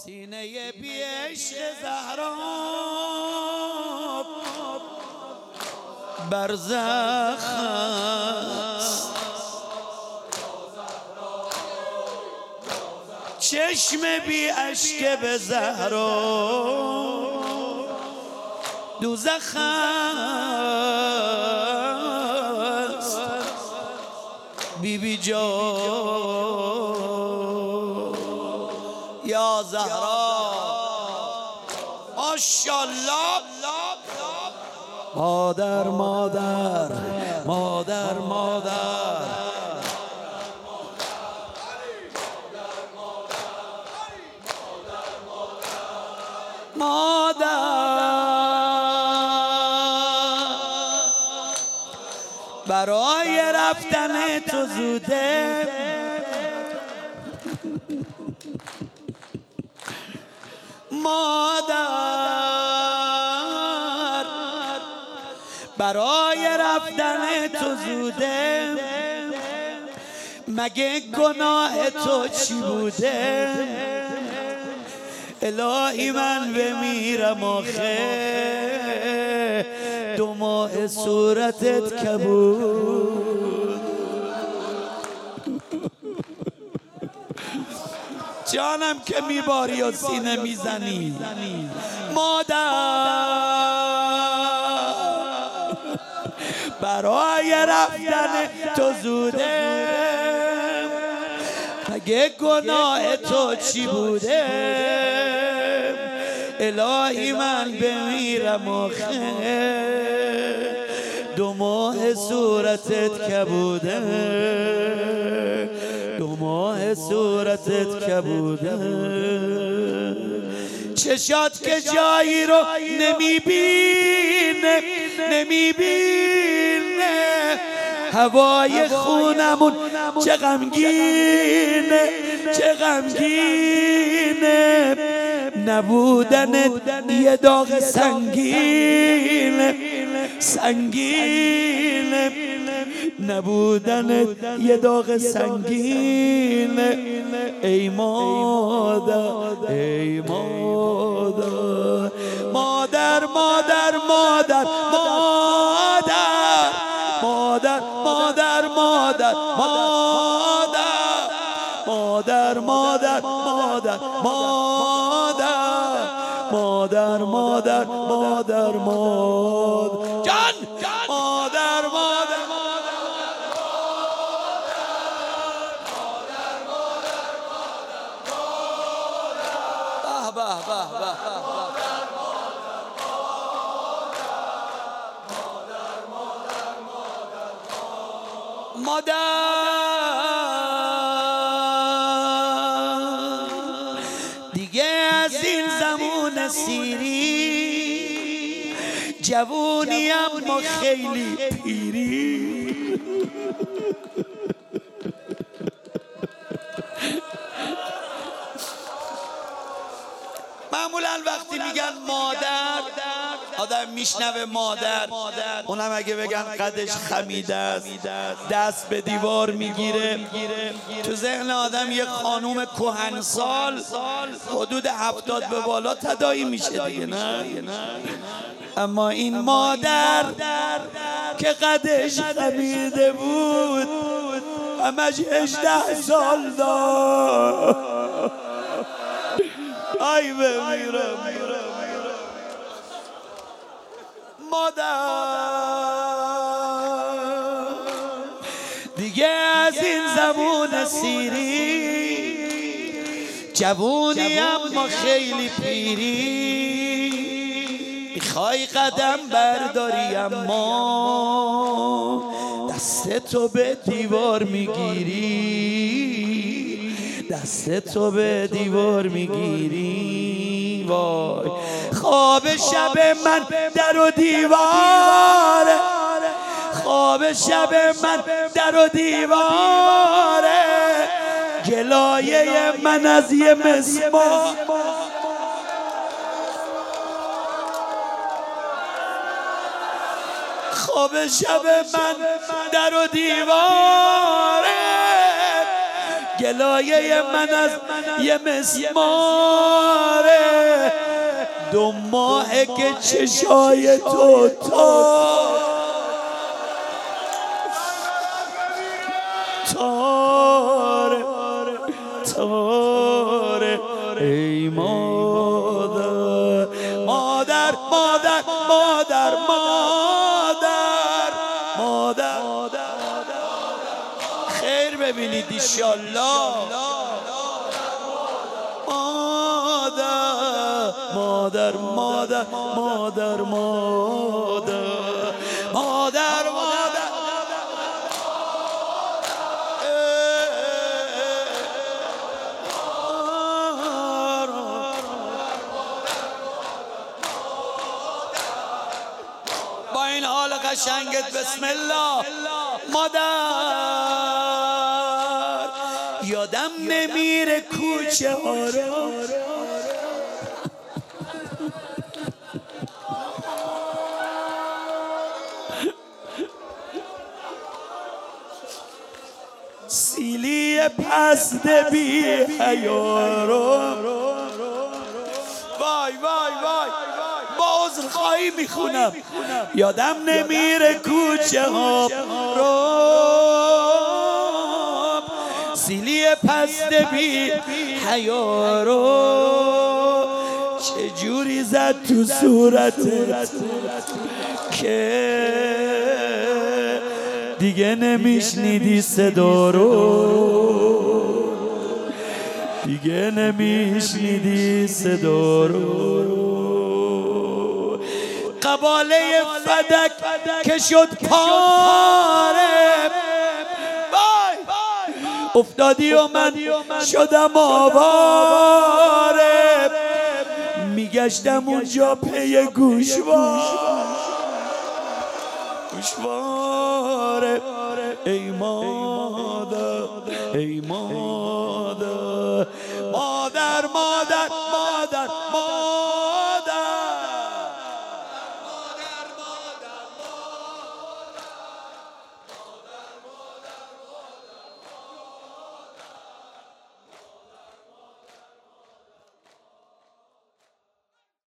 سینه بی عشق زهرا برزخ است، چشم بی اشک به زهرا دوزخ است. بی بی جان یا زهرا ماشاءالله. مادر مادر مادر مادر برای رفتن تو زوده، مادر برای رفتن تو زوده، مگه گناه تو چی بوده؟ الهی من بمیرم آخه 2 ماه صورتت کبود. جانم که میباری و سینه میزنی مادر برای رفتن تو زوده، مگه گناه تو چی بوده؟ الهی من بمیرم آخه 2 ماه صورتت کبوده، 2 ماه صورتت کبوده. چشات که جایی رو نمیبینه نمیبینه، هوای خونمون چه غمگینه چه غمگینه، نبودن یه داغ سنگینه سنگینه، نبودن یه داغ سنگینه. ای مادر ای مادر مادر مادر مادر مادر مادر مادر مادر مادر مادر مادر مادر مادر مادر مادر جان مادر مادر به به به مادر دیگه از این زمان سیری، جوونی اما خیلی پیری. معمولا وقتی میگن مادر آدم میشنوه مادر، اونم اگه بگن قدش خمیده است دست به دیوار میگیره، تو ذهن آدم یه خانوم کهنسال حدود 70 به بالا تداعی میشه دیگه، نه؟ اما این مادر که قدش خمیده بود، همش 18 سال داشت. ای بمیرم مادر دیگه از این زمان سیری، جوونی اما خیلی پیری. میخوای قدم برداری اما دست تو به دیوار میگیری، دست تو به دیوار میگیری. وای خواب شب من در و دیواره، خواب شب من در و دیواره، گلایه من از یه مسمار. خواب شب من در و دیواره، گلایه من از یه مسماره 2 ماهه که چشای تو تاره ای مادر مادر مادر مادر مادر خیر ببینید ایشالله مادر مادر مادر مادر مادر مادر با این حال قشنگت بسم الله مادر یادم نمیره کوچه ها رو سیلی پست بی حیا رو وای وای وای با عذرخواهی میخونم یادم نمیره کوچه ها رو سیلی پست بی حیا رو چجوری زد تو صورتت که دیگه نمیشنیدی صدا رو دیگه نمیشنیدی صدا رو قباله فدک که شد پاره افتادی و من شدم آواره میگشتم اونجا پی گوشواره ای مادر ای مادر